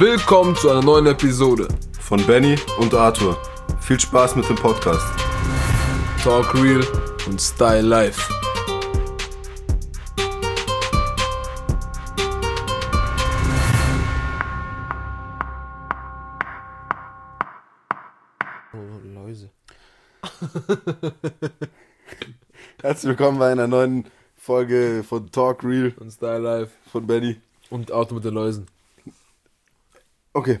Willkommen zu einer neuen Episode von Benny und Arthur. Viel Spaß mit dem Podcast. Talk Real und Style Life. Oh, Läuse. Herzlich willkommen bei einer neuen Folge von Talk Real Und Style Life. von Benny. Und Auto mit den Läusen. Okay.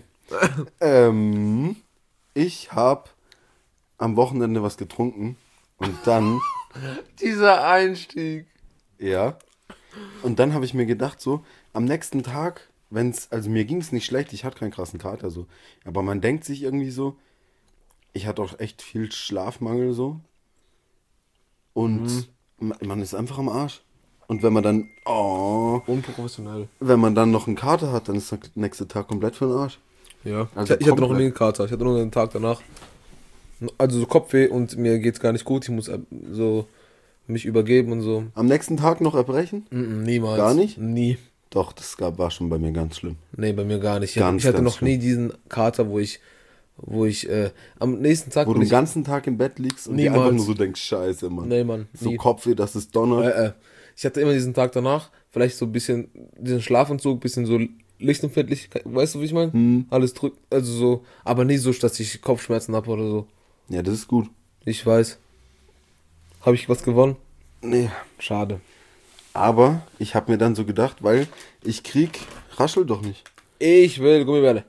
Ich habe am Wochenende was getrunken und dann, Dieser Einstieg. ja, und dann habe ich mir gedacht so, am nächsten Tag, also mir ging es nicht schlecht, ich hatte keinen krassen Kater so, aber man denkt sich irgendwie so, ich hatte auch echt viel Schlafmangel so und man ist einfach am Arsch. Und wenn man dann, Unprofessionell. wenn man dann noch einen Kater hat, dann ist der nächste Tag komplett für den Arsch. Ja. Also ich hatte noch komplett. nie einen Kater. Ich hatte nur einen Tag danach. Also so Kopfweh und mir geht's gar nicht gut. Ich muss so mich übergeben und so. Am nächsten Tag noch erbrechen? Niemals. Gar nicht? Nie. Doch, war schon bei mir ganz schlimm. Nee, bei mir gar nicht. Ganz, ich hatte ganz noch nie diesen Kater, wo ich am nächsten Tag... Wo du bin den ich- ganzen Tag im Bett liegst und dir Niemals. einfach nur so denkst, scheiße, Mann. Nee, Mann. So nie. Kopfweh, dass es donnert. Ich hatte immer diesen Tag danach, vielleicht so ein bisschen diesen Schlafanzug, bisschen so lichtempfindlich, weißt du, wie ich meine? Alles drückt, also so, aber nie so, dass ich Kopfschmerzen habe oder so. Ja, das ist gut. Ich weiß. Habe ich was gewonnen? Nee. Schade. Aber ich habe mir dann so gedacht, weil raschel doch nicht. Ich will Gummibärle.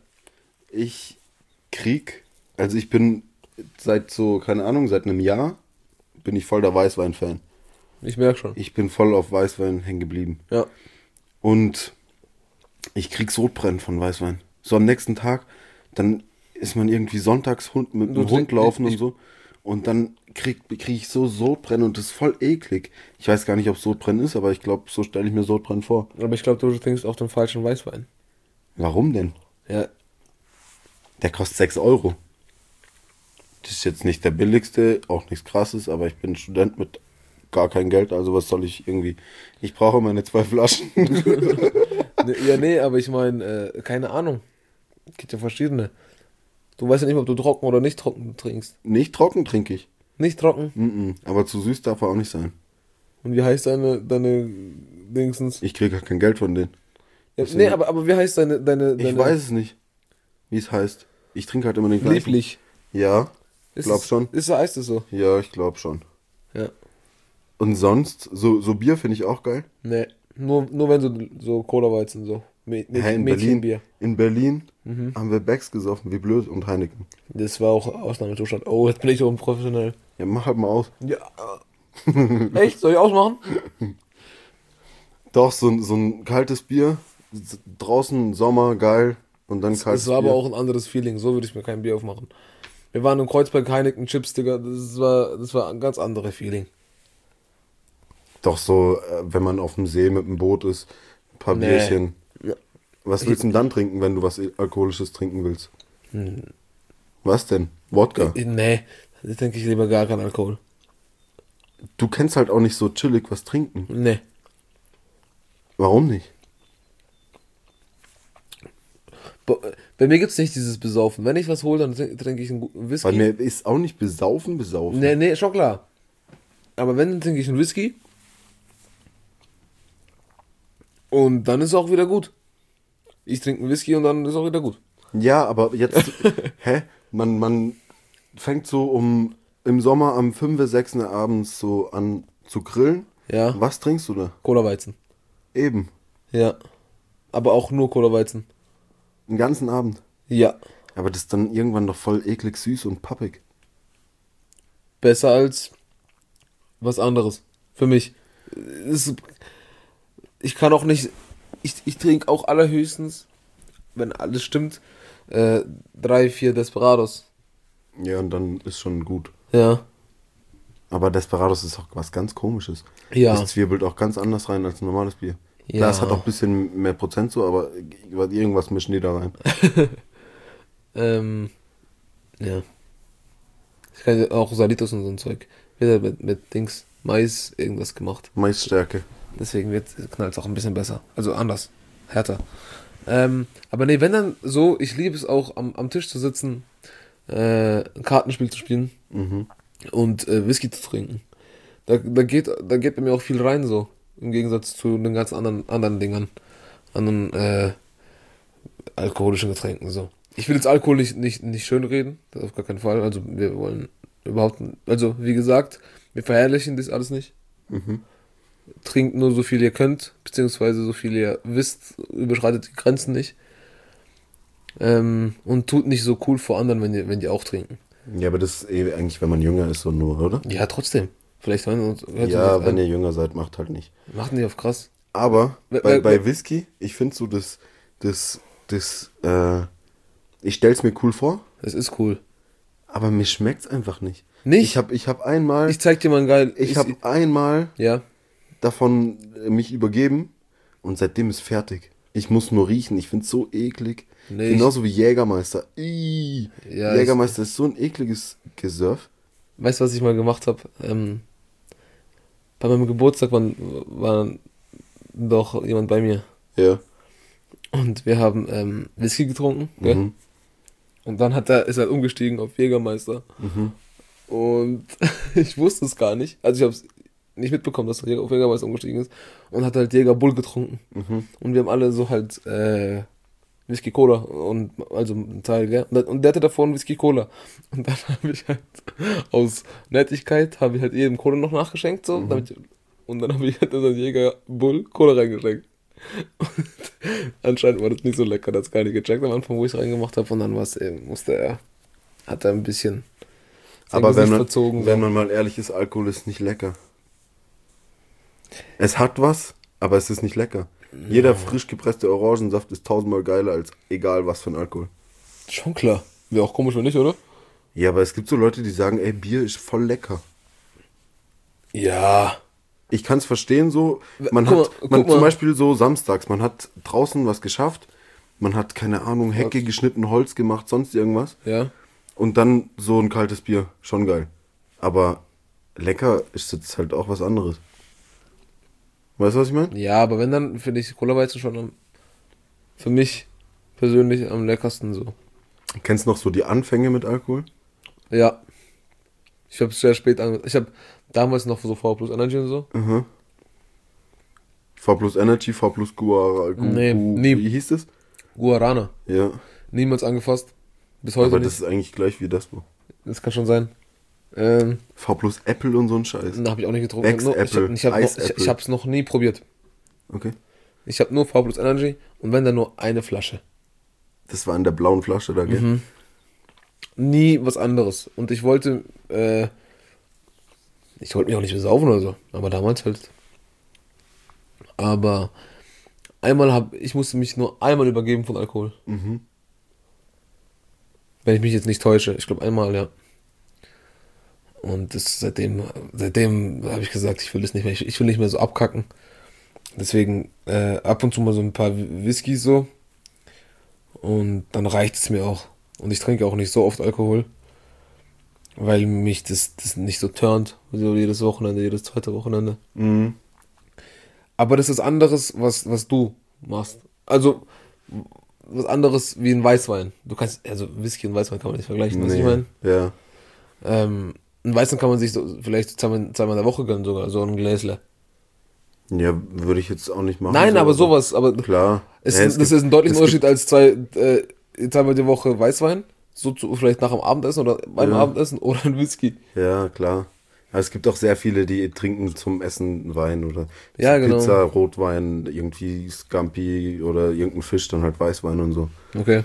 Also ich bin seit einem Jahr bin ich voll der Weißwein-Fan. Ich merke schon. Ich bin voll auf Weißwein hängen geblieben. Ja. Und ich krieg Sodbrennen von Weißwein. So am nächsten Tag, dann ist man irgendwie sonntags mit dem Du Hund trink- laufen ich- und so. Und dann krieg ich so Sodbrennen und das ist voll eklig. Ich weiß gar nicht, ob Sodbrennen ist, aber ich glaube, so stelle ich mir Sodbrennen vor. Aber ich glaube, du trinkst auch den falschen Weißwein. Warum denn? Ja. Der kostet 6 Euro. Das ist jetzt nicht der billigste, auch nichts krasses, aber ich bin Student mit gar kein Geld, also was soll ich irgendwie... Ich brauche meine 2 Flaschen. Nee, aber ich meine, keine Ahnung. Gibt ja verschiedene. Du weißt ja nicht, ob du trocken oder nicht trocken trinkst. Nicht trocken trinke ich. Nicht trocken? Aber zu süß darf er auch nicht sein. Und wie heißt deine Dingsens? Ich kriege gar kein Geld von denen. Ja, nee, aber wie heißt deine Ich weiß es nicht, wie es heißt. Ich trinke halt immer den gleichen. Lieblich. Ja, Ist glaub es- schon. Heißt es so? Ja, ich glaube schon. Ja. Und sonst, so Bier finde ich auch geil. Nee, nur wenn so Cola-Weizen so. In Berlin, Mädchenbier. in Berlin haben wir Becks gesoffen, wie blöd, und Heineken. Das war auch Ausnahmezustand. Oh, jetzt bin ich so unprofessionell. Ja, mach halt mal aus. Ja. Echt? Soll ich ausmachen? Doch, so ein kaltes Bier, draußen Sommer, geil, und dann kaltes Das war Bier. aber auch ein anderes Feeling. So würde ich mir kein Bier aufmachen. Wir waren im Kreuzberg, Heineken, Chips, Digga. Das war ein ganz anderes Feeling. Doch so, wenn man auf dem See mit dem Boot ist, ein paar Nee. Bierchen. Ja. Was willst du denn dann trinken, wenn du was Alkoholisches trinken willst? Was denn? Wodka? Nee, da trinke ich lieber gar keinen Alkohol. Du kennst halt auch nicht so chillig was trinken. Nee. Warum nicht? Bei mir gibt's nicht dieses Besaufen. Wenn ich was hole, dann trinke ich einen guten Whisky. Bei mir ist auch nicht besaufen. Nee, schon klar. Aber wenn, dann trinke ich einen Whisky. Und dann ist auch wieder gut. Ich trinke einen Whisky und dann ist auch wieder gut. Ja, aber jetzt, man fängt so im Sommer am 5, 6 abends so an zu grillen. Ja. Was trinkst du da? Cola-Weizen. Eben. Ja. Aber auch nur Cola-Weizen. Den ganzen Abend. Ja. Aber das ist dann irgendwann doch voll eklig süß und pappig. Besser als was anderes. Für mich. Ich kann auch nicht. Ich trinke auch allerhöchstens, wenn alles stimmt, 3, 4 Desperados. Ja, und dann ist schon gut. Ja. Aber Desperados ist auch was ganz Komisches. Ja. Das zwirbelt auch ganz anders rein als ein normales Bier. Ja. Klar, es hat auch ein bisschen mehr Prozent so, aber irgendwas mischen die da rein. Ja. Ich kann auch Salitos und so ein Zeug. Wird halt mit Dings, Mais irgendwas gemacht. Maisstärke. Deswegen knallt es auch ein bisschen besser. Also anders. Härter. Aber nee, wenn dann so, ich liebe es auch am Tisch zu sitzen, ein Kartenspiel zu spielen und Whisky zu trinken. Da geht bei mir auch viel rein so. Im Gegensatz zu den ganzen anderen Dingern. Anderen alkoholischen Getränken so. Ich will jetzt Alkohol nicht schön reden, das auf gar keinen Fall. Also wir wollen also wie gesagt, wir verherrlichen das alles nicht. Trinkt nur so viel ihr könnt, beziehungsweise so viel ihr wisst, überschreitet die Grenzen nicht. Und tut nicht so cool vor anderen, wenn die auch trinken. Ja, aber das ist eigentlich, wenn man jünger ist, so nur, oder? Ja, trotzdem. Vielleicht hört Ja, wenn ihr jünger seid, macht halt nicht. Machen die auf krass. Aber bei Whisky, ich finde so ich stell's mir cool vor, Das ist cool. aber mir schmeckt's einfach nicht. Nicht? Ich hab einmal, Ich zeig dir mal ein geil. ich habe einmal Ja. davon mich übergeben und seitdem ist fertig. Ich muss nur riechen, ich find's so eklig. Nee, Genauso wie Jägermeister. Ih, Ja, Jägermeister ist so ein ekliges Gesöff. Weißt du, was ich mal gemacht habe? Bei meinem Geburtstag war doch jemand bei mir. Ja. Und wir haben Whisky getrunken. Gell? Und dann ist er umgestiegen auf Jägermeister. Und ich wusste es gar nicht. Also ich habe es nicht mitbekommen, dass er auf Jägermeister umgestiegen ist. Und hat halt Jäger Bull getrunken. Und wir haben alle so halt Whisky Cola und also ein Teil, gell? Und der hatte davor einen Whisky Cola. Und dann habe ich halt aus Nettigkeit habe ich halt jedem Cola noch nachgeschenkt so, und dann habe ich halt in den Jäger Bull Cola reingeschenkt. Und anscheinend war das nicht so lecker, das gar nicht gecheckt am Anfang, wo ich es reingemacht habe, und dann hat er ein bisschen sein Aber Gesicht verzogen. wenn man mal ehrlich ist, Alkohol ist nicht lecker. Es hat was, aber es ist nicht lecker. Jeder frisch gepresste Orangensaft ist tausendmal geiler als egal was für ein Alkohol. Schon klar. Wäre auch komisch, wenn nicht, oder? Ja, aber es gibt so Leute, die sagen, ey, Bier ist voll lecker. Ja. Ich kann es verstehen so. Man Guck hat, mal, man guck mal. zum Beispiel so samstags, man hat draußen was geschafft, man hat, keine Ahnung, Hecke geschnitten, Holz gemacht, sonst irgendwas. Ja. Und dann so ein kaltes Bier, schon geil. Aber lecker ist jetzt halt auch was anderes. Weißt du, was ich meine? Ja, aber wenn, dann finde ich Cola-Weizen schon für mich persönlich am leckersten so. Kennst du noch so die Anfänge mit Alkohol? Ja. Ich habe es sehr spät Ich habe damals noch so V plus Energy und so. V plus Energy, V plus Nee, nie. Wie hieß das? Guarana. Ja. Niemals angefasst. Bis heute Aber nicht. das ist eigentlich gleich wie das. Das kann schon sein. V plus Apple und so ein Scheiß. Habe ich auch nicht getrunken. Ex-Apple, Ich habe es noch nie probiert. Okay. Ich habe nur V plus Energy und wenn dann nur eine Flasche. Das war in der blauen Flasche da, gell? Nie was anderes. Und ich wollte mich auch nicht besaufen oder so. Aber damals halt. Aber ich musste mich nur einmal übergeben von Alkohol. Wenn ich mich jetzt nicht täusche. Ich glaube einmal, ja. Und seitdem habe ich gesagt, ich will das nicht mehr. Ich will nicht mehr so abkacken. Deswegen ab und zu mal so ein paar Whiskys so. Und dann reicht es mir auch. Und ich trinke auch nicht so oft Alkohol. Weil mich das nicht so turnt. So jedes Wochenende, jedes zweite Wochenende. Aber das ist anderes, was du machst. Also, was anderes wie ein Weißwein. Du kannst, also Whisky und Weißwein kann man nicht vergleichen, was ich meine. Ja. Ein Weißen kann man sich so vielleicht zweimal in der Woche gönnen sogar, so ein Gläsle. Ja, würde ich jetzt auch nicht machen. Nein, so, aber sowas, aber klar. das Ja, ist ein deutlicher Unterschied als zweimal die Woche Weißwein, vielleicht nach dem Abendessen oder beim Abendessen oder ein Whisky. Ja, klar. Aber es gibt auch sehr viele, die trinken zum Essen Wein oder Ja, genau. Pizza, Rotwein, irgendwie Scampi oder irgendein Fisch, dann halt Weißwein und so. Okay.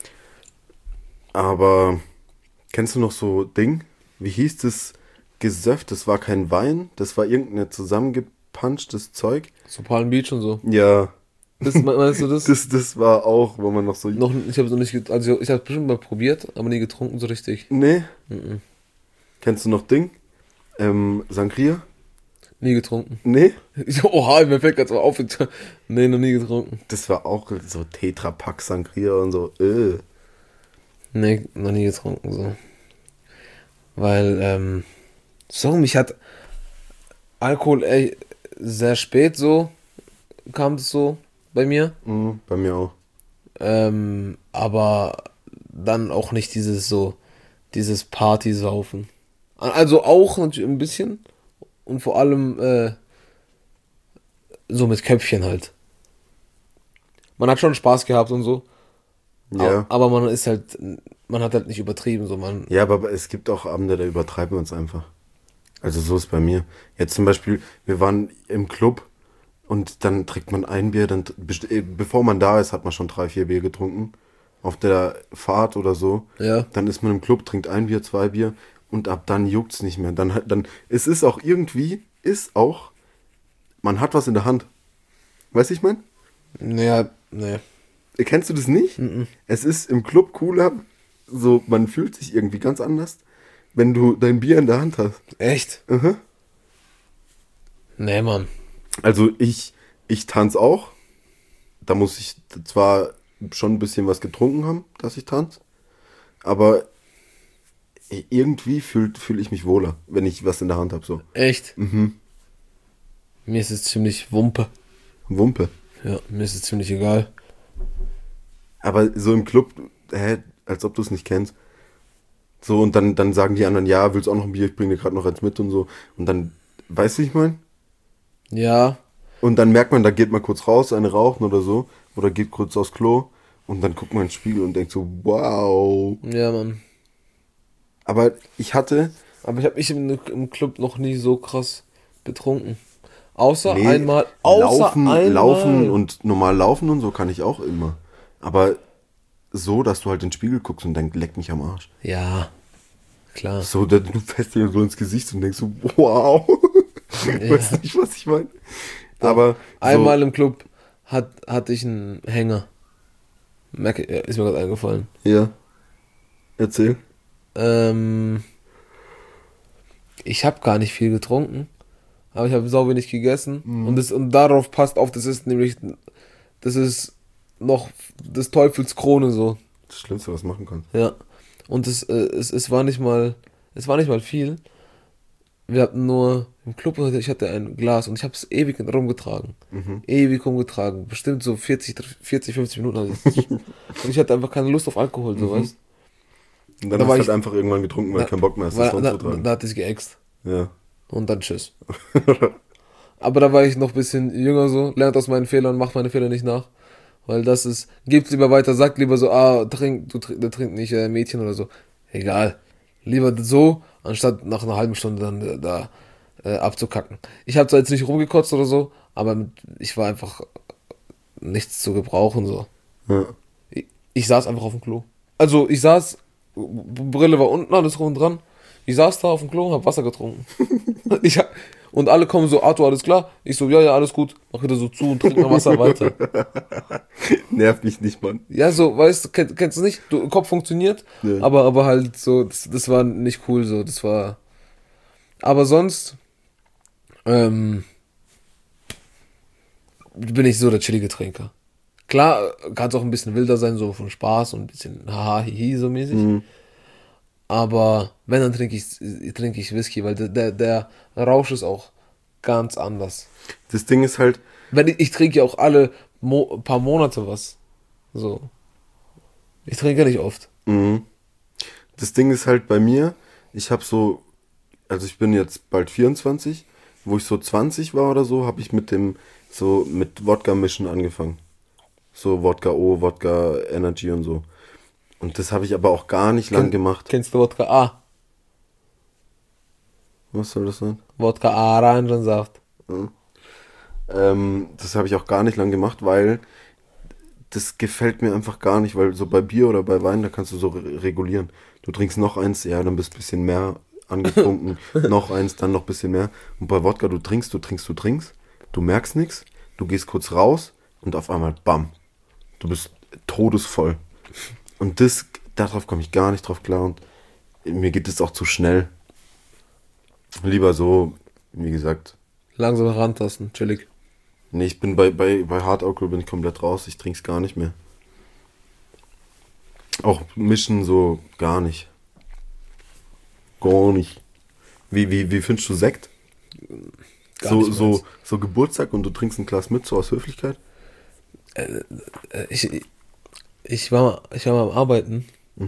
Aber kennst du noch so Ding? Wie hieß das Gesöff? Das war kein Wein, das war irgendein zusammengepunchtes Zeug. So Palm Beach und so. Ja. Meinst du das? Das war auch, wo man noch so... Ich habe es noch nicht, also ich habe es bestimmt mal probiert, aber nie getrunken so richtig. Nee. Kennst du noch Ding? Sangria? Nie getrunken. Nee? Oha, mir fällt gerade so auf. Nee, noch nie getrunken. Das war auch so Tetrapack Sangria und so. Nee, noch nie getrunken, so. Weil, mich hat Alkohol sehr spät so, kam es so bei mir. Bei mir auch. Aber dann auch nicht dieses Partysaufen. Also auch natürlich ein bisschen und vor allem so mit Köpfchen halt. Man hat schon Spaß gehabt und so, Ja. aber man hat halt nicht übertrieben, so man. Ja, aber es gibt auch Abende, da übertreiben wir uns einfach. Also so ist bei mir. Jetzt zum Beispiel, wir waren im Club und dann trinkt man ein Bier, bevor man da ist, hat man schon 3, 4 Bier getrunken. Auf der Fahrt oder so. Ja. Dann ist man im Club, trinkt ein Bier, 2 Bier und ab dann juckt's nicht mehr. Es ist auch irgendwie, man hat was in der Hand. Weißt du, ich mein? Naja, nee. Kennst du das nicht? Mhm. Es ist im Club cooler, so man fühlt sich irgendwie ganz anders, wenn du dein Bier in der Hand hast. Echt? Mhm. Nee, Mann. Also ich tanze auch. Da muss ich zwar schon ein bisschen was getrunken haben, dass ich tanze, aber irgendwie fühl ich mich wohler, wenn ich was in der Hand habe. So. Echt? Mir ist es ziemlich Wumpe. Wumpe. Ja, mir ist es ziemlich egal. Aber so im Club, als ob du es nicht kennst. So, und dann sagen die anderen, ja, willst du auch noch ein Bier? Ich bringe dir gerade noch eins mit und so. Und dann, weißt du, wie ich mein? Ja, Und dann merkt man, da geht man kurz raus, eine rauchen oder so. Oder geht kurz aufs Klo. Und dann guckt man ins Spiegel und denkt so, wow. ja, Mann. Aber ich hatte, Aber ich habe mich im Club noch nie so krass betrunken. Außer nee, einmal. laufen und normal laufen und so kann ich auch immer. Aber so, dass du halt in den Spiegel guckst und denkst, leck mich am Arsch. Ja, klar. So, du fährst dir so ins Gesicht und denkst so, wow. Weißt nicht, was ich meine? Aber Einmal im Club hatte ich einen Hänger. Ist mir gerade eingefallen. ja, erzähl. Ich habe gar nicht viel getrunken, aber ich habe sau wenig gegessen. Und darauf passt auf, das ist noch des Teufels Krone so. Das Schlimmste, was machen kannst. Ja. Und es war nicht mal viel. Wir hatten nur im Club, ich hatte ein Glas und ich habe es ewig rumgetragen. Ewig rumgetragen. Bestimmt so 40, 50 Minuten. Und ich hatte einfach keine Lust auf Alkohol, so weißt. Und dann Da hast war du ich- halt einfach irgendwann getrunken, weil du keinen Bock mehr hast, das Da rumzutragen. hatte ich geäxt. Ja. Und dann tschüss. Aber da war ich noch ein bisschen jünger so, lernt aus meinen Fehlern, macht meine Fehler nicht nach. Weil gebt lieber weiter, sagt lieber so, der trinkt nicht Mädchen oder so. Egal. Lieber so, anstatt nach einer halben Stunde dann da abzukacken. Ich habe zwar jetzt nicht rumgekotzt oder so, aber ich war einfach nichts zu gebrauchen so. Ja. Ich saß einfach auf dem Klo. Also ich saß, Brille war unten, alles rum und dran. Ich saß da auf dem Klo und hab Wasser getrunken. Und alle kommen so, Arthur, alles klar? Ich so, ja, alles gut. Mach wieder so zu und trink noch Wasser weiter. Nervt mich nicht, Mann. Ja, so, weißt du, kennst du nicht? Kopf funktioniert, Ja. aber halt so, das war nicht cool so, das war... Aber sonst, bin ich so der chillige Trinker. Klar, kann es auch ein bisschen wilder sein, so von Spaß und ein bisschen haha, hihi, so mäßig. Aber wenn, dann trinke ich Whisky, weil der Rausch ist auch ganz anders. Das Ding ist halt, Ich trinke ja auch alle paar Monate was. So. Ich trinke nicht oft. das Ding ist halt bei mir, ich habe so, also ich bin jetzt bald 24, wo ich so 20 war oder so, habe ich mit Wodka mischen angefangen. So Wodka O, Wodka Energy und so. Und das habe ich aber auch gar nicht lang gemacht. Kennst du Wodka A? Was soll das sein? Wodka A, Orangensaft. Das habe ich auch gar nicht lang gemacht, weil das gefällt mir einfach gar nicht, weil so bei Bier oder bei Wein, da kannst du so regulieren. Du trinkst noch eins, ja, dann bist ein bisschen mehr angetrunken, noch eins, dann noch ein bisschen mehr. Und bei Wodka, du trinkst, du merkst nichts, du gehst kurz raus und auf einmal, bam, du bist todesvoll. Und darauf komme ich gar nicht drauf klar und mir geht es auch zu schnell. Lieber so, wie gesagt, Langsam herantasten, chillig. nee, ich bin bei Hardalkohol bin ich komplett raus, ich trink's gar nicht mehr. Auch mischen so gar nicht. Gar nicht. Wie findest du Sekt? Gar nicht meins. So Geburtstag und du trinkst ein Glas mit, so aus Höflichkeit? ich war mal am Arbeiten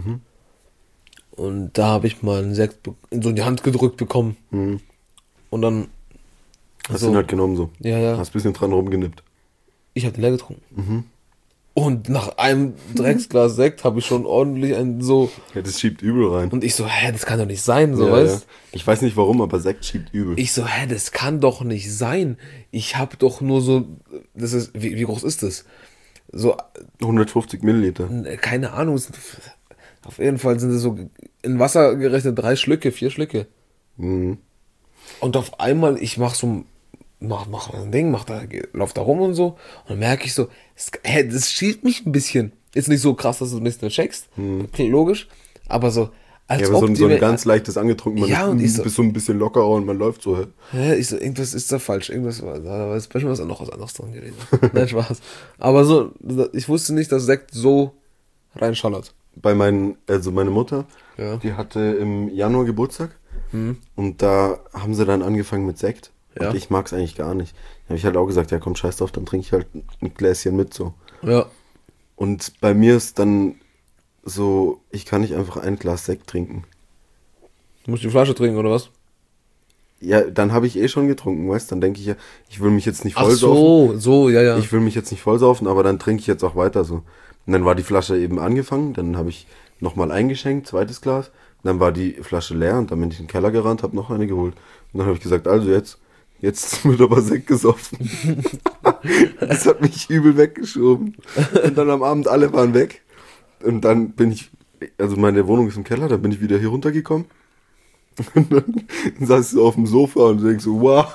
und da habe ich mal einen Sekt so in die Hand gedrückt bekommen. Und dann, Hast du ihn halt genommen so. ja, Hast ein bisschen dran rumgenippt. ich habe den leer getrunken. Und nach einem Drecksglas Sekt habe ich schon ordentlich einen so. Ja, das schiebt übel rein. Und ich so, das kann doch nicht sein, so, Ja, weißt? ja. Ich weiß nicht warum, aber Sekt schiebt übel. Ich so, das kann doch nicht sein. Ich habe doch nur so, wie groß ist das? So, 150 Milliliter. keine Ahnung, auf jeden Fall sind es so in Wasser gerechnet 3 Schlücke, 4 Schlücke. Mhm. Und auf einmal, ich mach ein Ding, lauf da rum und so. Und dann merke ich so, das schiebt mich ein bisschen. Ist nicht so krass, dass du nichts mehr checkst. Klingt logisch. Aber so, als Ja, aber ob so ein ganz leichtes angetrunken, man Ja, und ich ist so ein bisschen lockerer und man läuft so. Ich so, irgendwas ist da falsch. Da ist bestimmt noch was anderes dran gewesen. Nein, Spaß. Aber so, ich wusste nicht, dass Sekt so reinschallert. Meine Mutter, Ja. die hatte im Januar Geburtstag und da haben sie dann angefangen mit Sekt. Ja. Und ich mag es eigentlich gar nicht. Da habe ich halt auch gesagt, ja komm, scheiß drauf, dann trinke ich halt ein Gläschen mit so. Ja. Und bei mir ist dann so, ich kann nicht einfach ein Glas Sekt trinken. Du musst die Flasche trinken, oder was? Ja, dann habe ich schon getrunken, weißt, dann denke ich ja, ich will mich jetzt nicht Ach vollsaufen. so, ja. Ich will mich jetzt nicht vollsaufen, aber dann trinke ich jetzt auch weiter so. Und dann war die Flasche eben angefangen, dann habe ich nochmal eingeschenkt, zweites Glas. Und dann war die Flasche leer und dann bin ich in den Keller gerannt, habe noch eine geholt. Und dann habe ich gesagt, also jetzt wird aber Sekt gesoffen. Das hat mich übel weggeschoben. Und dann am Abend alle waren weg. Und dann bin ich, also meine Wohnung ist im Keller, dann bin ich wieder hier runtergekommen. Und dann saß ich so auf dem Sofa und denk so, wow.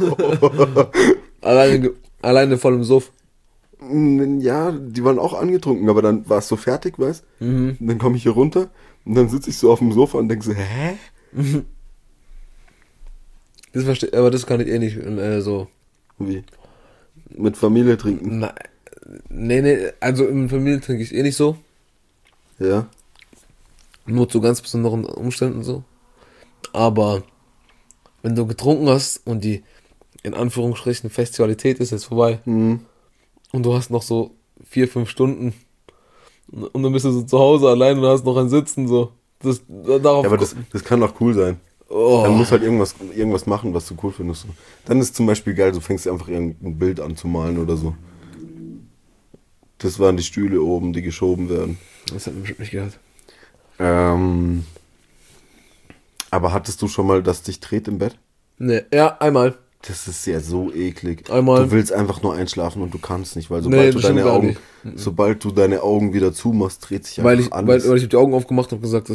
Alleine voll im Suff. Ja, die waren auch angetrunken, aber dann war es so fertig, weißt? Und dann komme ich hier runter und dann sitze ich so auf dem Sofa und denke so, hä? Aber das kann ich nicht so. Wie? Mit Familie trinken? Nee, also in Familie trinke ich nicht so. Ja. Nur zu ganz besonderen Umständen so. Aber wenn du getrunken hast und die in Anführungsstrichen Festialität ist jetzt vorbei und du hast noch so 4-5 Stunden und dann bist du so zu Hause allein und hast noch ein Sitzen so. Darauf Ja, aber das kann doch cool sein. Oh. Dann musst halt irgendwas machen, was du cool findest. So. Dann ist zum Beispiel geil, du fängst dir einfach irgendein Bild an zu malen oder so. Das waren die Stühle oben, die geschoben werden. Das hat man bestimmt nicht gehört. Aber hattest du schon mal, dass dich dreht im Bett? Nee, ja, einmal. Das ist ja so eklig. Einmal. Du willst einfach nur einschlafen und du kannst nicht, weil Nee, sobald du deine Augen wieder zumachst, dreht sich Weil einfach alles. ich habe die Augen aufgemacht und gesagt,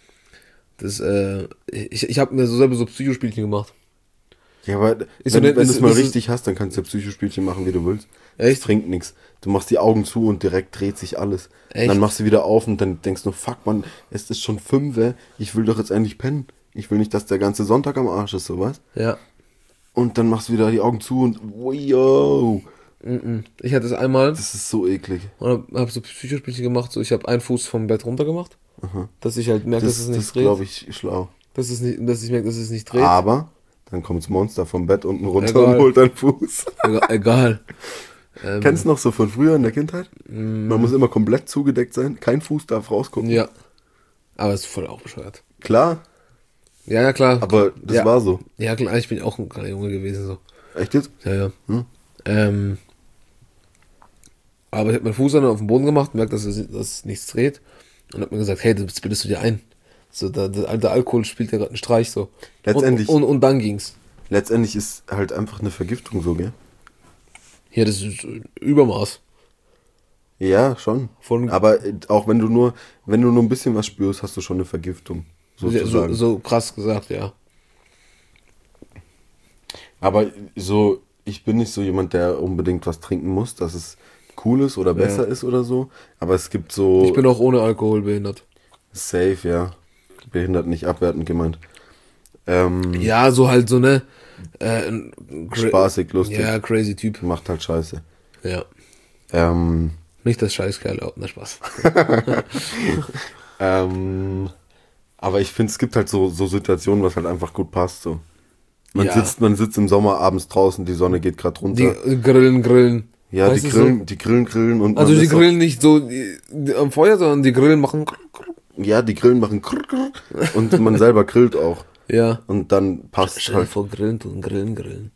ich habe mir so selber so Psychospielchen gemacht. Ja, aber wenn du es mal richtig hast, dann kannst du ja Psychospielchen machen, wie du willst. Echt? Das bringt nichts. Du machst die Augen zu und direkt dreht sich alles. Echt? Dann machst du wieder auf und dann denkst du, fuck man, es ist schon 5, ich will doch jetzt endlich pennen. Ich will nicht, dass der ganze Sonntag am Arsch ist, sowas. Ja. Und dann machst du wieder die Augen zu und yo. Ich hatte es einmal Das ist so eklig. und habe so Psychospielchen gemacht. So, ich habe einen Fuß vom Bett runter gemacht, dass ich halt merke, dass es Das nicht ist, dreht. glaube ich, schlau. Dass ich merke, dass es nicht dreht. Aber dann kommt das Monster vom Bett unten runter Egal. und holt deinen Fuß. Egal. Kennst du noch so von früher in der Kindheit? Man muss immer komplett zugedeckt sein. Kein Fuß darf rausgucken. Ja. Aber es ist voll auch bescheuert. Klar, Ja, klar. aber das ja. war so. Ja, klar, ich bin auch ein kleiner Junge gewesen. So. Echt jetzt? Ja. Aber ich habe meinen Fuß dann auf den Boden gemacht, merkt, dass es nichts dreht. Und hab mir gesagt, hey, das bildest du dir ein. So, der alte Alkohol spielt ja gerade einen Streich so. Letztendlich. Und dann ging's. Letztendlich ist halt einfach eine Vergiftung so, gell? Ja, das ist Übermaß. Ja, schon. Aber auch wenn du nur ein bisschen was spürst, hast du schon eine Vergiftung. Sozusagen. So krass gesagt, ja. Aber so, ich bin nicht so jemand, der unbedingt was trinken muss, dass es cool ist oder besser ist oder so. Aber es gibt so. Ich bin auch ohne Alkohol behindert. Safe, ja. Behindert nicht abwertend gemeint. Ja, so halt so, ne? Spaßig, lustig. Ja, crazy Typ. Macht halt Scheiße. Ja. Ähm, Nicht das Scheißkerl, na Spaß. aber ich finde, es gibt halt so Situationen, was halt einfach gut passt. So. Man Ja. sitzt im Sommer abends draußen, die Sonne geht gerade runter. Die Grillen. Ja, Weißt die du, grillen und... Also man die ist auch- grillen nicht so am Feuer, sondern die Grillen machen... Ja, die Grillen machen und man selber grillt auch. Ja. Und dann passt Stell dir halt. vor, Grillen tun Grillen.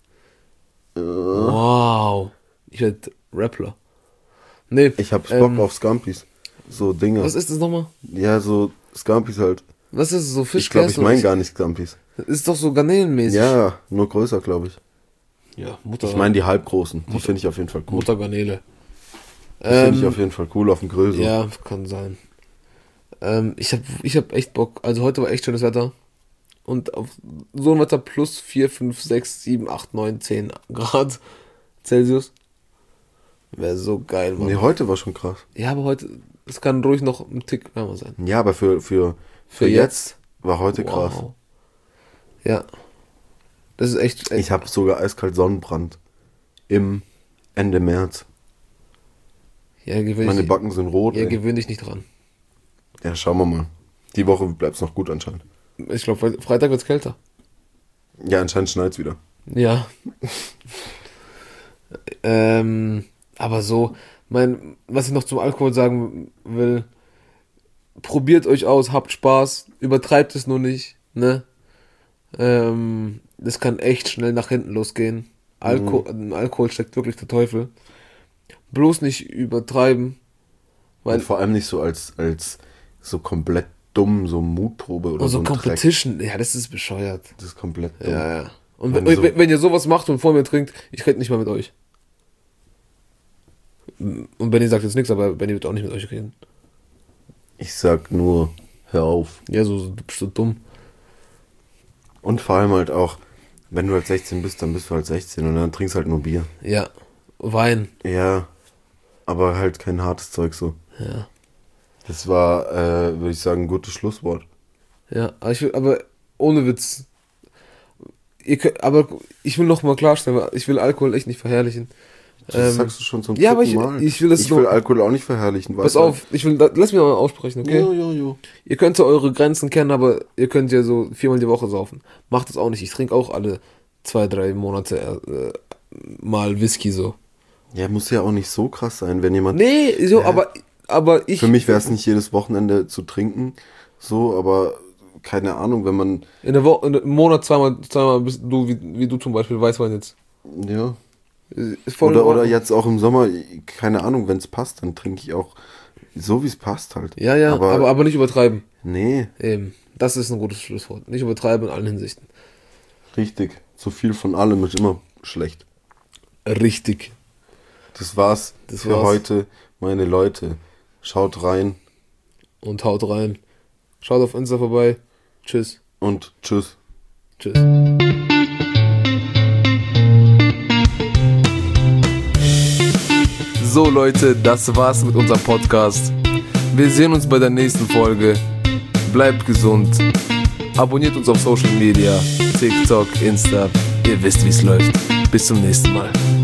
Wow. Ich werd Rappler. Nee. Ich hab Bock auf Scampis. So Dinge. Was ist das nochmal? Ja, so Scampis halt. Was ist das, so Fisch? Ich glaube, ich meine gar nicht Scampis. Ist doch so garnelenmäßig. Ja, nur größer, glaube ich. Ja, Mutter. Ich meine die halbgroßen. Die finde ich auf jeden Fall cool. Muttergarnele. Die finde ich auf jeden Fall cool auf dem Grill. So. Ja, kann sein. Ich hab echt Bock. Also heute war echt schönes Wetter. Und auf so ein Wetter plus 4, 5, 6, 7, 8, 9, 10 Grad Celsius. Wäre so geil, Mann. Nee, heute war schon krass. Ja, aber heute, es kann ruhig noch ein Tick wärmer sein. Ja, aber für jetzt war heute krass. Ja. Das ist echt. Ich habe sogar eiskalt Sonnenbrand. Im Ende März. Ja, Meine Backen sind rot. Ja, ey. gewöhn dich nicht dran. Ja, schauen wir mal. Die Woche bleibt's noch gut anscheinend. Ich glaube, Freitag wird's kälter. Ja, anscheinend schneit's wieder. Ja. Aber so, was ich noch zum Alkohol sagen will, probiert euch aus, habt Spaß, übertreibt es nur nicht, ne? Das kann echt schnell nach hinten losgehen. Alkohol steckt wirklich der Teufel. Bloß nicht übertreiben. Und vor allem nicht so als so komplett dumm, so Mutprobe oder so ein Competition, ja, das ist bescheuert. Das ist komplett dumm. Ja. Und Wenn wenn ihr sowas macht und vor mir trinkt, ich rede nicht mehr mit euch. Und Benny sagt jetzt nichts, aber Benny wird auch nicht mit euch reden. Ich sag nur, hör auf. Ja, du bist so dumm. Und vor allem halt auch, wenn du halt 16 bist, dann bist du halt 16 und dann trinkst halt nur Bier. Ja, Wein. Ja, aber halt kein hartes Zeug so. Ja. Das war, würde ich sagen, ein gutes Schlusswort. Ja, aber ohne Witz. Aber ich will noch mal klarstellen, ich will Alkohol echt nicht verherrlichen. Das sagst du schon zum ja, aber dritten Mal. ich will das Ich will Alkohol auch nicht verherrlichen. Pass auf, lass mich mal aussprechen, okay? Jo. Ihr könnt ja eure Grenzen kennen, aber ihr könnt ja so 4-mal die Woche saufen. Macht das auch nicht. Ich trinke auch alle 2-3 Monate mal Whisky so. Ja, muss ja auch nicht so krass sein, wenn jemand... Nee, so, aber ich... Für mich wäre es nicht jedes Wochenende zu trinken, so, aber keine Ahnung, wenn man... In einem Monat zweimal bist du, wie du zum Beispiel, Weißwein jetzt. Ja. Ist voll Oder jetzt auch im Sommer, keine Ahnung, wenn es passt, dann trinke ich auch so, wie es passt halt. Ja, aber nicht übertreiben. Nee. Eben, das ist ein gutes Schlusswort. Nicht übertreiben in allen Hinsichten. Richtig. Zu viel von allem ist immer schlecht. Richtig. Das war's für heute, meine Leute. Schaut rein. Und haut rein. Schaut auf Insta vorbei. Tschüss. Und tschüss. Tschüss. So Leute, das war's mit unserem Podcast. Wir sehen uns bei der nächsten Folge. Bleibt gesund. Abonniert uns auf Social Media. TikTok, Insta. Ihr wisst, wie's läuft. Bis zum nächsten Mal.